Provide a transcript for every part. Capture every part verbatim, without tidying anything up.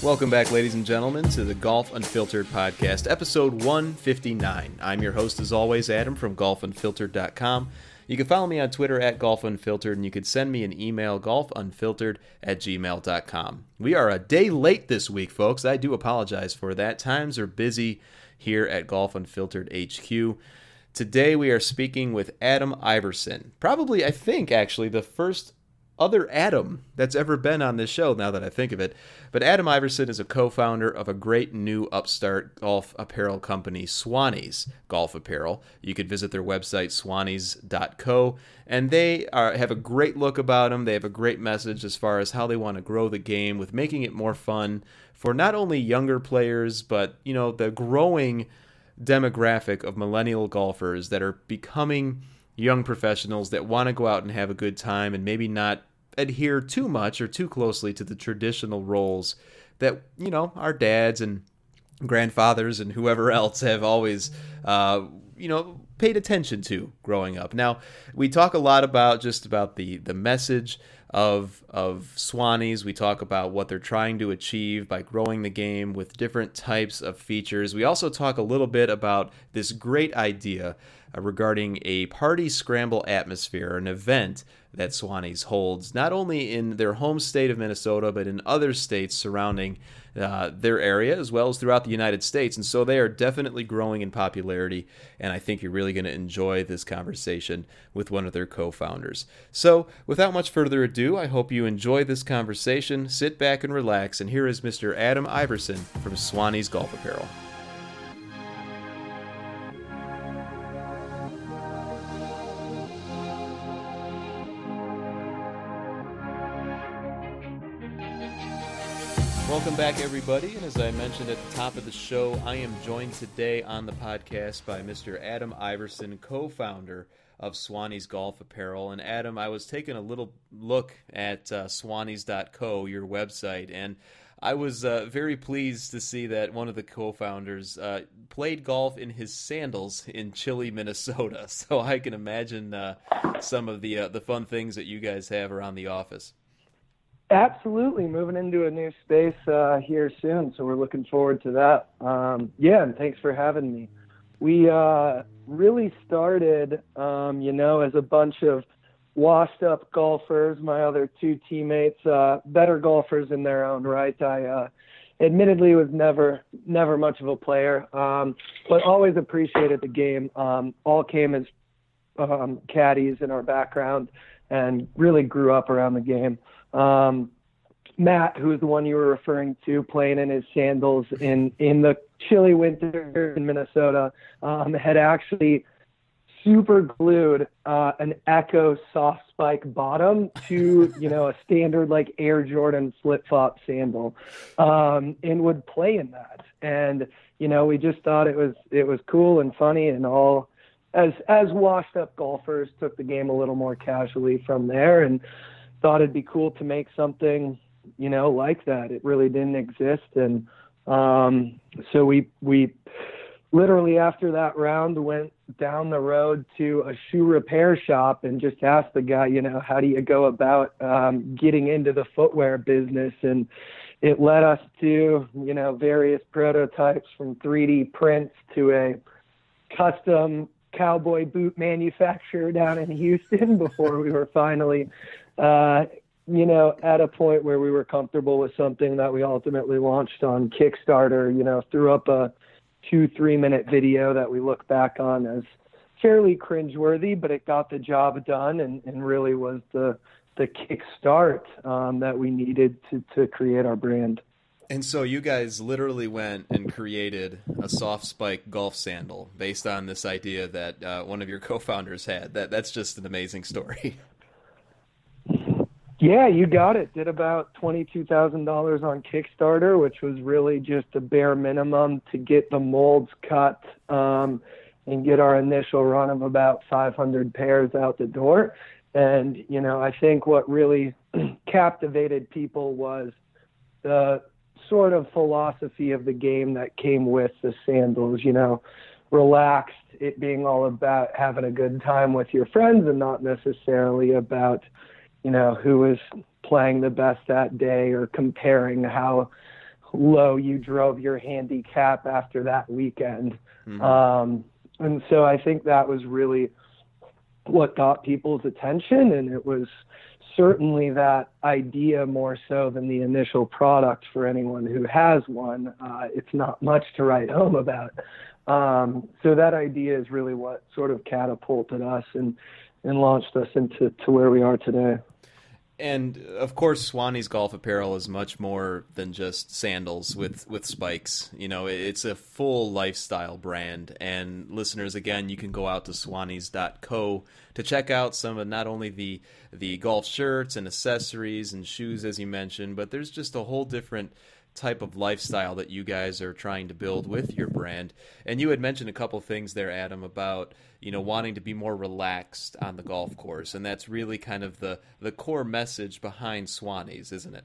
Welcome back, ladies and gentlemen, to the Golf Unfiltered podcast, episode one fifty-nine. I'm your host, as always, Adam from golf unfiltered dot com. You can follow me on Twitter at golf unfiltered, and you can send me an email, golf unfiltered at gmail dot com. We are a day late this week, folks. I do apologize for that. Times are busy here at Golf Unfiltered H Q. Today we are speaking with Adam Iverson. Probably, I think, actually, the first other Adam that's ever been on this show, now that I think of it. But Adam Iverson is a co-founder of a great new upstart golf apparel company, Swannies Golf Apparel. You could visit their website, swannies dot co, and they are, have a great look about them. They have a great message as far as how they want to grow the game with making it more fun for not only younger players, but, you know, the growing demographic of millennial golfers that are becoming young professionals that want to go out and have a good time and maybe not adhere too much or too closely to the traditional roles that, you know, our dads and grandfathers and whoever else have always, uh, you know, paid attention to growing up. Now, we talk a lot about just about the, the message of of Swannies. We talk about what they're trying to achieve by growing the game with different types of features. We also talk a little bit about this great idea uh, regarding a party scramble atmosphere, an event that Swannies holds not only in their home state of Minnesota, but in other states surrounding uh, their area, as well as throughout the United States. And so they are definitely growing in popularity, and I think you're really going to enjoy this conversation with one of their co-founders. So without much further ado, I hope you enjoy this conversation. Sit back and relax, and here is Mister Adam Iverson from Swannies Golf Apparel. Welcome back, everybody, and as I mentioned at the top of the show, I am joined today on the podcast by Mister Adam Iverson, co-founder of Swannies Golf Apparel. And Adam, I was taking a little look at uh, swannies dot co, your website, and I was uh, very pleased to see that one of the co-founders uh, played golf in his sandals in chilly Minnesota. So I can imagine uh, some of the uh, the fun things that you guys have around the office. Absolutely. Moving into a new space uh, here soon, so we're looking forward to that. Um, yeah, and thanks for having me. We uh, really started, um, you know, as a bunch of washed-up golfers, my other two teammates, uh, better golfers in their own right. I uh, admittedly was never never much of a player, um, but always appreciated the game. Um, all came as um, caddies in our background and really grew up around the game. Um, Matt, who is the one you were referring to, playing in his sandals in, in the chilly winter in Minnesota, um, had actually super glued uh, an Echo soft spike bottom to, you know, a standard like Air Jordan flip-flop sandal, um, and would play in that. And, you know, we just thought it was it was cool and funny, and all as as washed-up golfers took the game a little more casually from there, and thought it'd be cool to make something, you know, like that. It really didn't exist. And um, so we we literally after that round went down the road to a shoe repair shop and just asked the guy, you know, how do you go about um, getting into the footwear business? And it led us to, you know, various prototypes from three D prints to a custom cowboy boot manufacturer down in Houston before we were finally Uh, you know, at a point where we were comfortable with something that we ultimately launched on Kickstarter, you know, threw up a two, three minute video that we look back on as fairly cringeworthy, but it got the job done and, and really was the, the kickstart um, that we needed to, to create our brand. And so you guys literally went and created a soft spike golf sandal based on this idea that uh, one of your co-founders had. That That's just an amazing story. Yeah, you got it. Did about twenty-two thousand dollars on Kickstarter, which was really just a bare minimum to get the molds cut um, and get our initial run of about five hundred pairs out the door. And, you know, I think what really captivated people was the sort of philosophy of the game that came with the sandals, you know, relaxed, it being all about having a good time with your friends and not necessarily about, you know, who is playing the best that day or comparing how low you drove your handicap after that weekend. Mm-hmm. Um, and so I think that was really what got people's attention, and it was certainly that idea more so than the initial product for anyone who has one. Uh, it's not much to write home about. Um, so that idea is really what sort of catapulted us and, and launched us into to where we are today. And of course, Swanee's golf apparel is much more than just sandals with, with spikes. You know, it's a full lifestyle brand. And listeners, again, you can go out to swanees dot co to check out some of not only the the golf shirts and accessories and shoes, as you mentioned, but there's just a whole different type of lifestyle that you guys are trying to build with your brand. And you had mentioned a couple things there, Adam, about, you know, wanting to be more relaxed on the golf course. And that's really kind of the, the core message behind Swanee's, isn't it?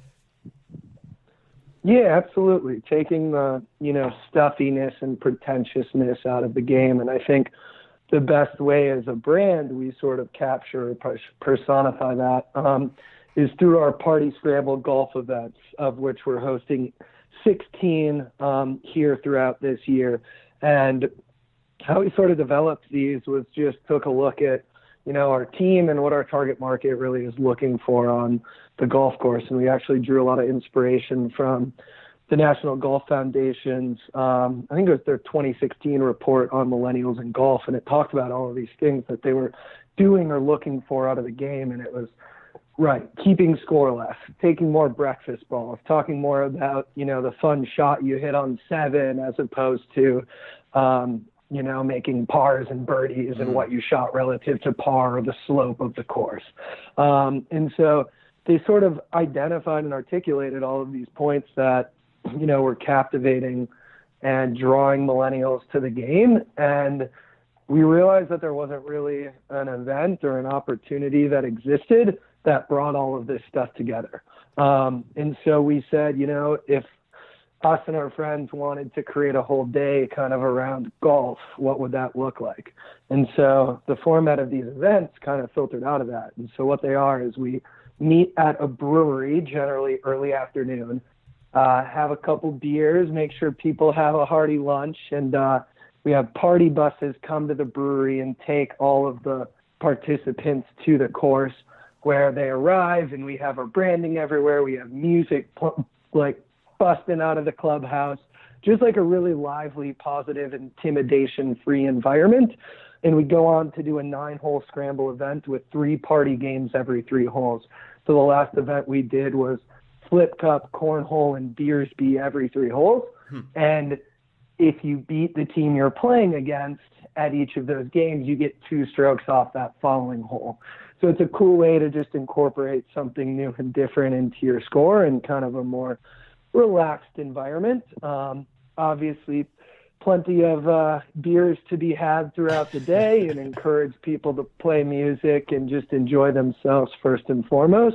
Yeah, absolutely. Taking the, you know, stuffiness and pretentiousness out of the game. And I think the best way as a brand we sort of capture or personify that um, is through our Party Scramble golf events, of which we're hosting sixteen um, here throughout this year. And how we sort of developed these was just took a look at, you know, our team and what our target market really is looking for on the golf course. And we actually drew a lot of inspiration from the National Golf Foundation's, um, I think it was their twenty sixteen report on millennials in golf. And it talked about all of these things that they were doing or looking for out of the game. And it was, right, keeping scoreless, taking more breakfast balls, talking more about, you know, the fun shot you hit on seven as opposed to, um, you know, making pars and birdies and what you shot relative to par or the slope of the course. Um, and so they sort of identified and articulated all of these points that, you know, were captivating and drawing millennials to the game. And we realized that there wasn't really an event or an opportunity that existed that brought all of this stuff together. Um, and so we said, you know, if us and our friends wanted to create a whole day kind of around golf, what would that look like? And so the format of these events kind of filtered out of that. And so what they are is we meet at a brewery, generally early afternoon, uh, have a couple beers, make sure people have a hearty lunch, and uh, we have party buses come to the brewery and take all of the participants to the course where they arrive, and we have our branding everywhere. We have music like busting out of the clubhouse, just like a really lively, positive, intimidation-free environment. And we go on to do a nine-hole scramble event with three party games every three holes. So the last event we did was Flip Cup, Cornhole, and Beersby every three holes. Hmm. And if you beat the team you're playing against at each of those games, you get two strokes off that following hole. So it's a cool way to just incorporate something new and different into your score and kind of a more relaxed environment. Um, obviously, plenty of uh, beers to be had throughout the day and encourage people to play music and just enjoy themselves first and foremost.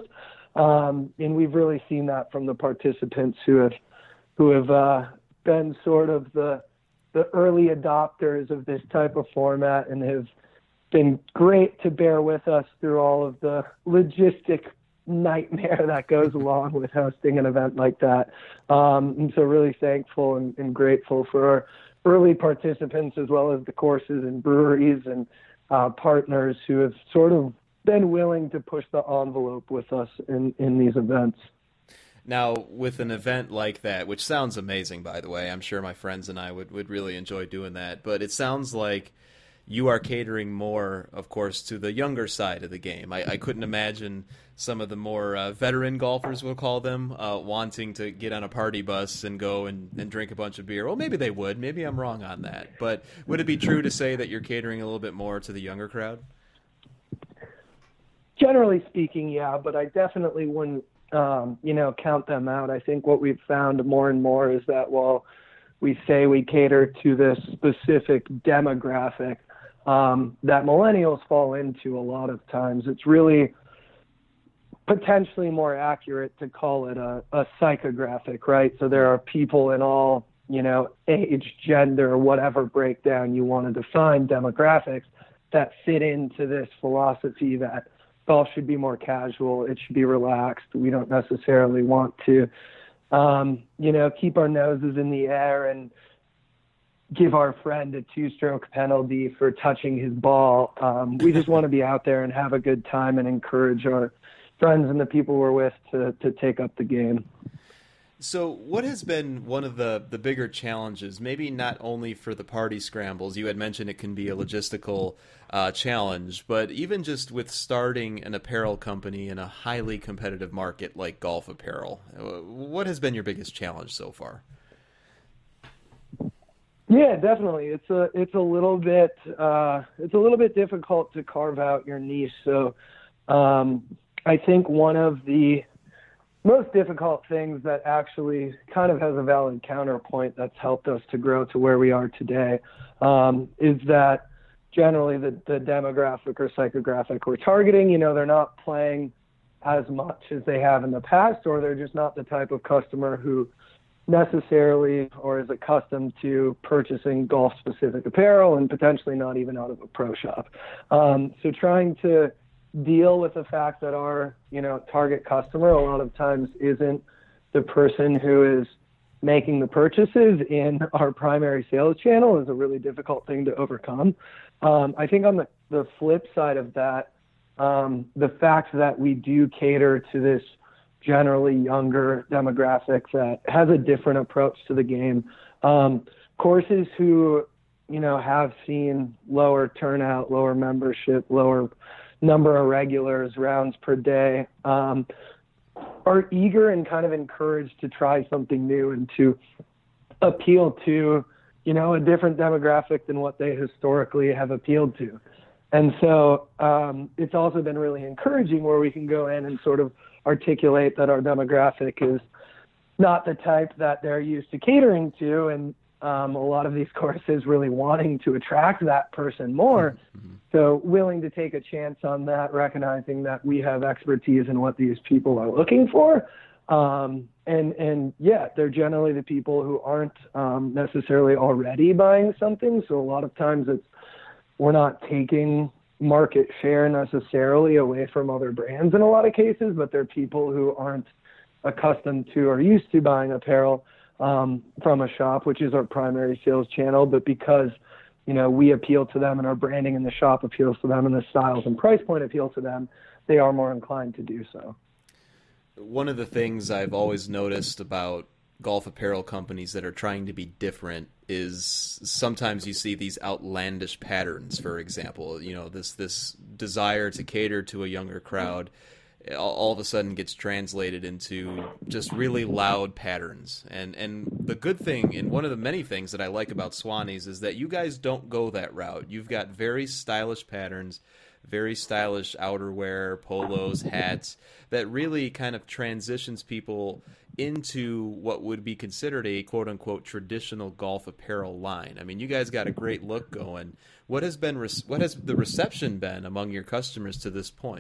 Um, and we've really seen that from the participants who have who have uh, been sort of the the early adopters of this type of format and have been great to bear with us through all of the logistic nightmare that goes along with hosting an event like that. Um, and so really thankful and, and grateful for our early participants as well as the courses and breweries and uh, partners who have sort of been willing to push the envelope with us in, in these events. Now, with an event like that, which sounds amazing, by the way, I'm sure my friends and I would, would really enjoy doing that, but it sounds like you are catering more, of course, to the younger side of the game. I, I couldn't imagine some of the more uh, veteran golfers, we'll call them, uh, wanting to get on a party bus and go and, and drink a bunch of beer. Well, maybe they would. Maybe I'm wrong on that. But would it be true to say that you're catering a little bit more to the younger crowd? Generally speaking, yeah, but I definitely wouldn't, um, you know, count them out. I think what we've found more and more is that while we say we cater to this specific demographic, Um, that millennials fall into a lot of times. It's really potentially more accurate to call it a, a psychographic, right? So there are people in all, you know, age, gender, whatever breakdown you want to define demographics that fit into this philosophy that golf should be more casual. It should be relaxed. We don't necessarily want to um, you know, keep our noses in the air and give our friend a two-stroke penalty for touching his ball. Um, we just want to be out there and have a good time and encourage our friends and the people we're with to, to take up the game. So what has been one of the, the bigger challenges, maybe not only for the party scrambles, you had mentioned it can be a logistical uh, challenge, but even just with starting an apparel company in a highly competitive market like golf apparel, what has been your biggest challenge so far? Yeah, definitely. It's a it's a little bit uh, it's a little bit difficult to carve out your niche. So um, I think one of the most difficult things that actually kind of has a valid counterpoint that's helped us to grow to where we are today um, is that generally the, the demographic or psychographic we're targeting, you know, they're not playing as much as they have in the past, or they're just not the type of customer who necessarily or is accustomed to purchasing golf specific apparel, and potentially not even out of a pro shop. Um, so trying to deal with the fact that our, you know, target customer a lot of times isn't the person who is making the purchases in our primary sales channel is a really difficult thing to overcome. Um, I think on the, the flip side of that, um, the fact that we do cater to this generally younger demographic that has a different approach to the game. Um, courses who, you know, have seen lower turnout, lower membership, lower number of regulars, rounds per day, um, are eager and kind of encouraged to try something new and to appeal to, you know, a different demographic than what they historically have appealed to. And so um, it's also been really encouraging where we can go in and sort of articulate that our demographic is not the type that they're used to catering to, and um, a lot of these courses really wanting to attract that person more. Mm-hmm. So willing to take a chance on that, recognizing that we have expertise in what these people are looking for. Um, and, and yeah, they're generally the people who aren't um, necessarily already buying something. So a lot of times it's, we're not taking market share necessarily away from other brands in a lot of cases, but they're people who aren't accustomed to or used to buying apparel um, from a shop, which is our primary sales channel. But because, you know, we appeal to them and our branding in the shop appeals to them and the styles and price point appeal to them, they are more inclined to do so. One of the things I've always noticed about golf apparel companies that are trying to be different is sometimes you see these outlandish patterns. For example, you know, this this desire to cater to a younger crowd all of a sudden gets translated into just really loud patterns. And and the good thing, and one of the many things that I like about Swannies, is that you guys don't go that route. You've got very stylish patterns, very stylish outerwear, polos, hats, that really kind of transitions people into what would be considered a quote-unquote traditional golf apparel line. I mean, you guys got a great look going. What has been re- what has the reception been among your customers to this point?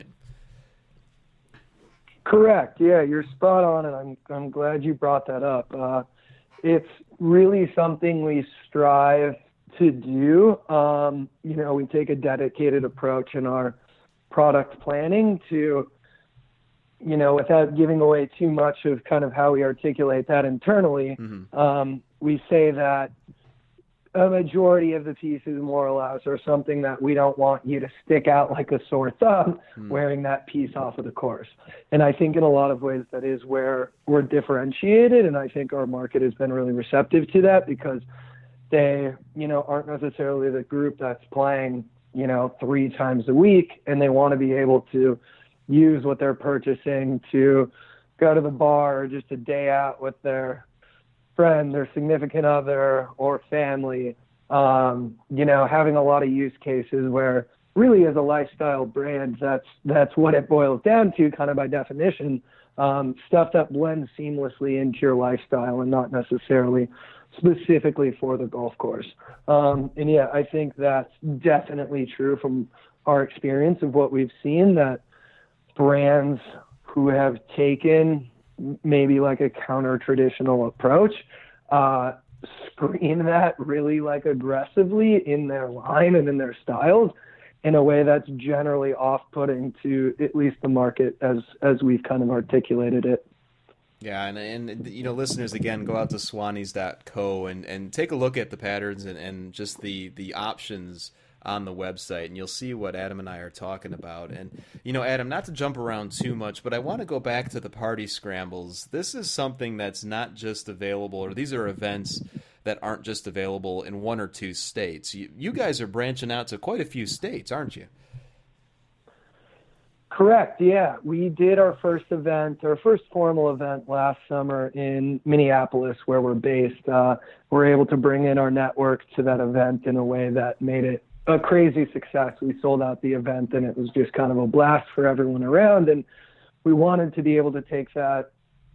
Correct. Yeah, you're spot on, and I'm I'm glad you brought that up. Uh, it's really something we strive to do. Um, you know, we take a dedicated approach in our product planning to, you know, without giving away too much of kind of how we articulate that internally, mm-hmm. um, we say that a majority of the pieces, more or less, are something that we don't want you to stick out like a sore thumb mm. wearing that piece off of the course. And I think in a lot of ways that is where we're differentiated, and I think our market has been really receptive to that because they, you know, aren't necessarily the group that's playing, you know, three times a week, and they want to be able to use what they're purchasing to go to the bar or just a day out with their friend, their significant other, or family. Um, you know, having a lot of use cases where really as a lifestyle brand, that's that's what it boils down to, kind of by definition. Um, stuff that blends seamlessly into your lifestyle and not necessarily specifically for the golf course. Um, and yeah, I think that's definitely true from our experience of what we've seen, that brands who have taken maybe like a counter-traditional approach uh, screen that really like aggressively in their line and in their styles in a way that's generally off-putting to at least the market as as we've kind of articulated it. Yeah, and, and you know, listeners, again, go out to swannies dot co and, and take a look at the patterns and, and just the, the options on the website, and you'll see what Adam and I are talking about. And, you know, Adam, not to jump around too much, but I want to go back to the party scrambles. This is something that's not just available, or these are events that aren't just available in one or two states. You, you guys are branching out to quite a few states, aren't you? Correct. Yeah. We did our first event, our first formal event last summer in Minneapolis, where we're based. Uh, we're able to bring in our network to that event in a way that made it a crazy success. We sold out the event and it was just kind of a blast for everyone around. And we wanted to be able to take that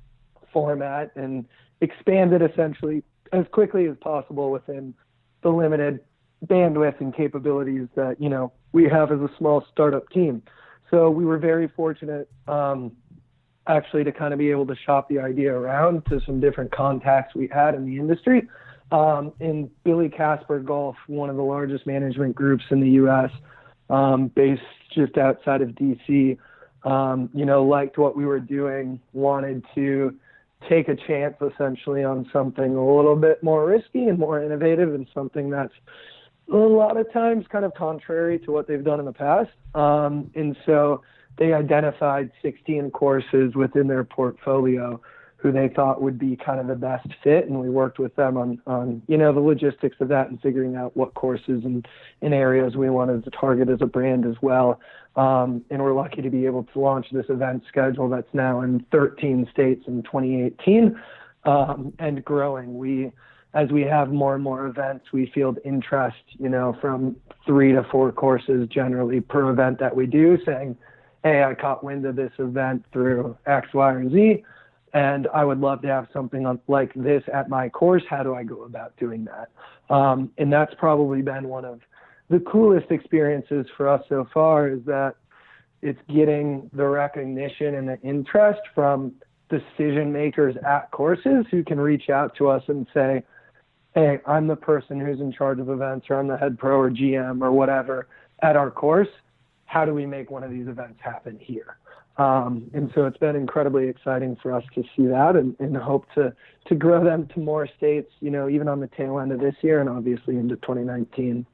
format and expand it essentially as quickly as possible within the limited bandwidth and capabilities that, you know, we have as a small startup team. So we were very fortunate, um, actually, to kind of be able to shop the idea around to some different contacts we had in the industry. Um, in Billy Casper Golf, one of the largest management groups in the U S, um, based just outside of D C, um, you know, liked what we were doing, wanted to take a chance essentially on something a little bit more risky and more innovative, and something that's a lot of times kind of contrary to what they've done in the past. Um, and so they identified sixteen courses within their portfolio who they thought would be kind of the best fit. And we worked with them on, on you know, the logistics of that and figuring out what courses and, and areas we wanted to target as a brand as well. Um, and we're lucky to be able to launch this event schedule that's now in thirteen states in twenty eighteen, um, and growing. We, as we have more and more events, we field interest, you know, from three to four courses generally per event that we do, saying, hey, I caught wind of this event through X, Y, or Z, and I would love to have something on, like this at my course. How do I go about doing that? Um, and that's probably been one of the coolest experiences for us so far, is that it's getting the recognition and the interest from decision makers at courses who can reach out to us and say, hey, I'm the person who's in charge of events, or I'm the head pro or G M or whatever at our course. How do we make one of these events happen here? Um, and so it's been incredibly exciting for us to see that, and, and hope to, to grow them to more states, you know, even on the tail end of this year and obviously into twenty nineteen.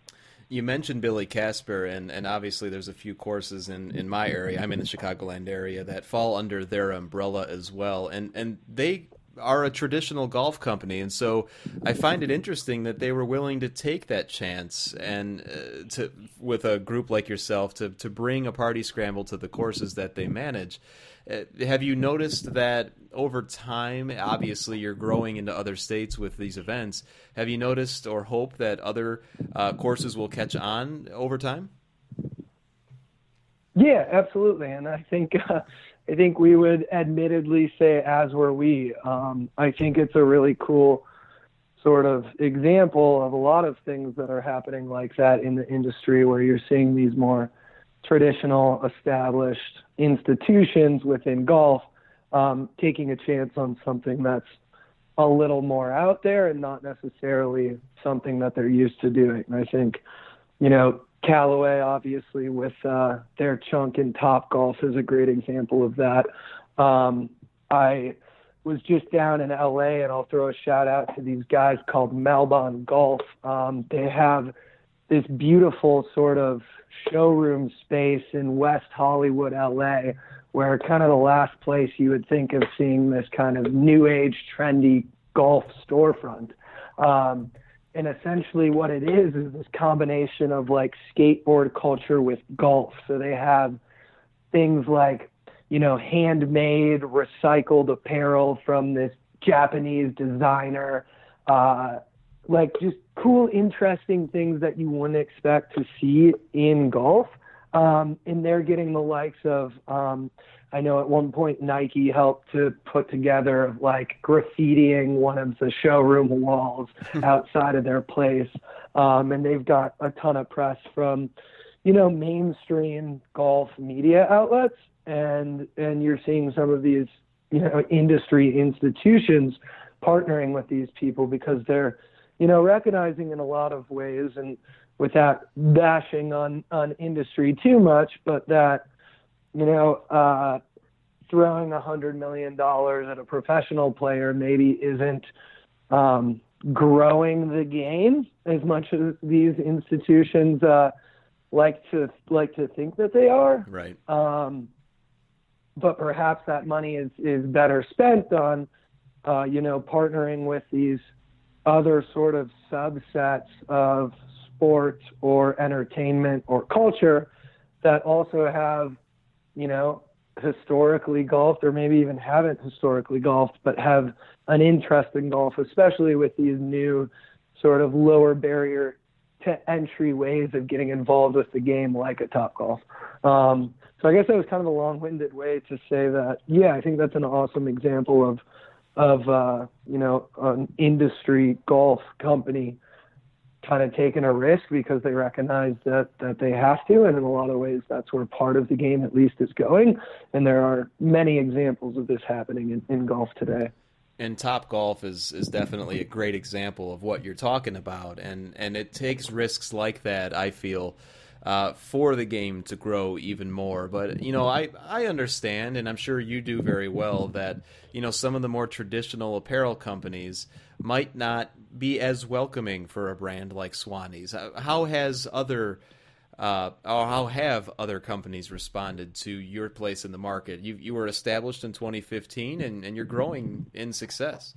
You mentioned Billy Casper, and, and obviously there's a few courses in, in my area, I'm in the Chicagoland area, that fall under their umbrella as well. And, and they are a traditional golf company, and so I find it interesting that they were willing to take that chance and uh, to with a group like yourself to to bring a party scramble to the courses that they manage. Uh, have you noticed that over time, obviously you're growing into other states with these events, have you noticed or hope that other uh, courses will catch on over time? Yeah, absolutely. And I think uh, I think we would admittedly say, as were we. Um, I think it's a really cool sort of example of a lot of things that are happening like that in the industry, where you're seeing these more traditional, established institutions within golf um, taking a chance on something that's a little more out there and not necessarily something that they're used to doing. I think, you know, Callaway, obviously, with uh, their chunk in Topgolf, is a great example of that. Um, I was just down in L A, and I'll throw a shout out to these guys called Malbon Golf. Um, they have this beautiful sort of showroom space in West Hollywood, L A, where kind of the last place you would think of seeing this kind of new age, trendy golf storefront. Um, And essentially what it is is this combination of like skateboard culture with golf. So they have things like, you know, handmade, recycled apparel from this Japanese designer, uh, like just cool, interesting things that you wouldn't expect to see in golf. Um, and they're getting the likes of, um, I know at one point Nike helped to put together like graffitiing one of the showroom walls outside of their place. Um, and they've got a ton of press from, you know, mainstream golf media outlets. And, and you're seeing some of these, you know, industry institutions partnering with these people because they're, you know, recognizing in a lot of ways, and without bashing on, on industry too much, but that, you know, uh, throwing a hundred million dollars at a professional player maybe isn't um, growing the game as much as these institutions uh, like to like to think that they are. Right. Um, but perhaps that money is, is better spent on, uh, you know, partnering with these other sort of subsets of sport or entertainment or culture that also have, you know, historically golfed, or maybe even haven't historically golfed, but have an interest in golf, especially with these new sort of lower barrier to entry ways of getting involved with the game, like a Topgolf. Um, so I guess that was kind of a long-winded way to say that, yeah, I think that's an awesome example of, of uh, you know, an industry golf company kind of taking a risk because they recognize that, that they have to. And in a lot of ways, that's where part of the game at least is going. And there are many examples of this happening in, in golf today. And Topgolf is, is definitely a great example of what you're talking about. And, and it takes risks like that, I feel, uh, for the game to grow even more. But, you know, I, I understand, and I'm sure you do very well, that, you know, some of the more traditional apparel companies might not be as welcoming for a brand like Swannies. How has other, uh, or how have other companies responded to your place in the market? You you were established in twenty fifteen, and, and you're growing in success.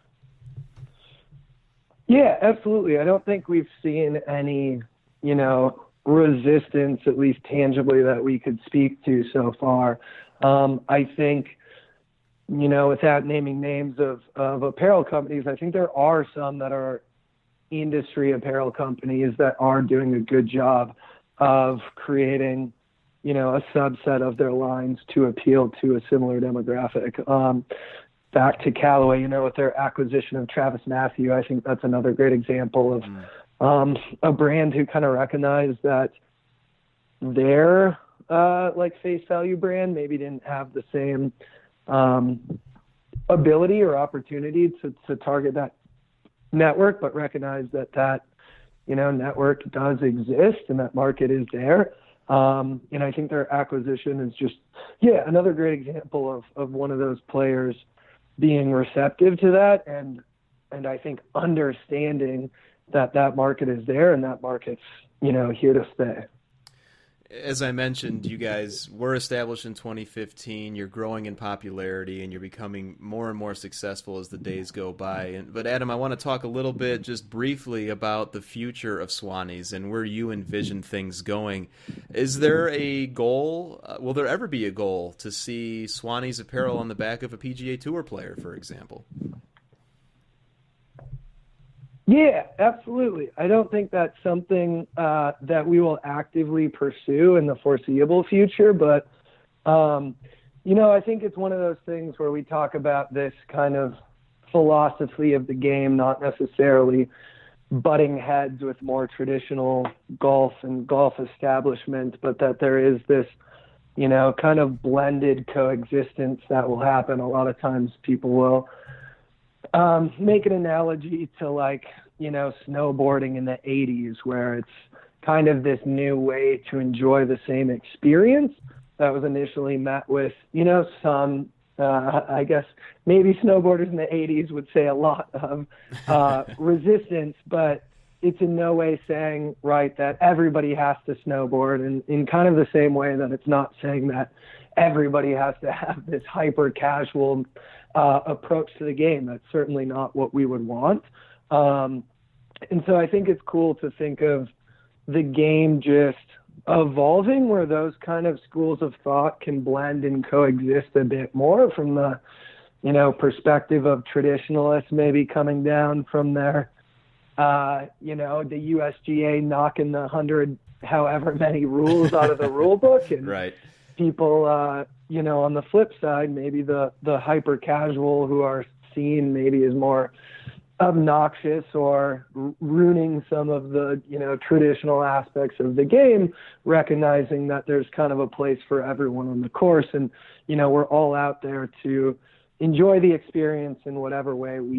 Yeah, absolutely. I don't think we've seen any, you know, resistance, at least tangibly, that we could speak to so far. Um, I think, you know, without naming names of, of apparel companies, I think there are some that are industry apparel companies that are doing a good job of creating, you know, a subset of their lines to appeal to a similar demographic. Um, back to Callaway, you know, with their acquisition of Travis Mathew, I think that's another great example of mm. um, a brand who kind of recognized that their uh, like face value brand maybe didn't have the same um, ability or opportunity to, to target that network, but recognize that that, you know, network does exist and that market is there. Um, and I think their acquisition is just, yeah, another great example of, of one of those players being receptive to that. And, and I think understanding that that market is there and that market's, you know, here to stay. As I mentioned, you guys were established in twenty fifteen. You're growing in popularity, and you're becoming more and more successful as the days go by. And, but, Adam, I want to talk a little bit just briefly about the future of Swannies and where you envision things going. Is there a goal, uh, will there ever be a goal to see Swannies apparel on the back of a P G A Tour player, for example? Yeah, absolutely. I don't think that's something uh, that we will actively pursue in the foreseeable future, but, um, you know, I think it's one of those things where we talk about this kind of philosophy of the game, not necessarily butting heads with more traditional golf and golf establishments, but that there is this, you know, kind of blended coexistence that will happen. A lot of times people will Um, make an analogy to, like, you know, snowboarding in the eighties, where it's kind of this new way to enjoy the same experience that was initially met with, you know, some, uh, I guess maybe snowboarders in the eighties would say a lot of uh, resistance, but it's in no way saying, right, that everybody has to snowboard, and in kind of the same way that it's not saying that everybody has to have this hyper casual uh, approach to the game. That's certainly not what we would want. Um, and so I think it's cool to think of the game just evolving where those kind of schools of thought can blend and coexist a bit more from the, you know, perspective of traditionalists maybe coming down from their, uh, you know, the U S G A knocking the hundred, however many rules out of the rule book. And right. people, uh, you know, on the flip side, maybe the, the hyper casual who are seen maybe as more obnoxious or ruining some of the, you know, traditional aspects of the game, recognizing that there's kind of a place for everyone on the course. And, you know, we're all out there to enjoy the experience in whatever way we,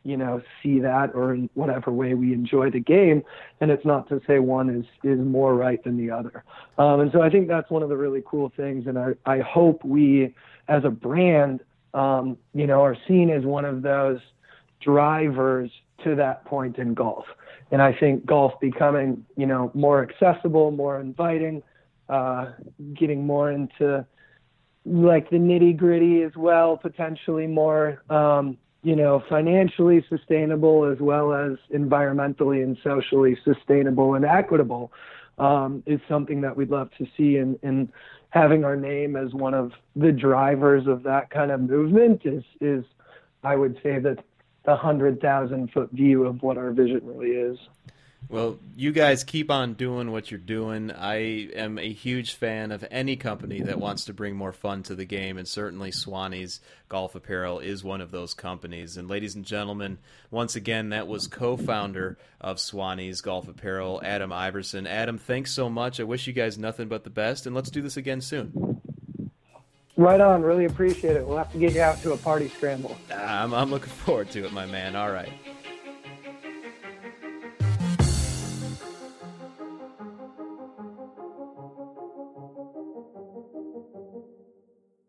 you know, see that, or in whatever way we enjoy the game. And it's not to say one is, is more right than the other. Um, and so I think that's one of the really cool things. And I, I hope we, as a brand, um, you know, are seen as one of those drivers to that point in golf. And I think golf becoming, you know, more accessible, more inviting, uh, getting more into like the nitty gritty as well, potentially more, um, you know, financially sustainable as well as environmentally and socially sustainable and equitable, um, is something that we'd love to see. And, and having our name as one of the drivers of that kind of movement is, is I would say that the hundred thousand foot view of what our vision really is. Well, you guys keep on doing what you're doing. I am a huge fan of any company that wants to bring more fun to the game, and certainly Swannies Golf Apparel is one of those companies. And ladies and gentlemen, once again, that was co-founder of Swannies Golf Apparel, Adam Iverson. Adam, thanks so much. I wish you guys nothing but the best, and let's do this again soon. Right on. Really appreciate it. We'll have to get you out to a party scramble. I'm, I'm looking forward to it, my man. All right.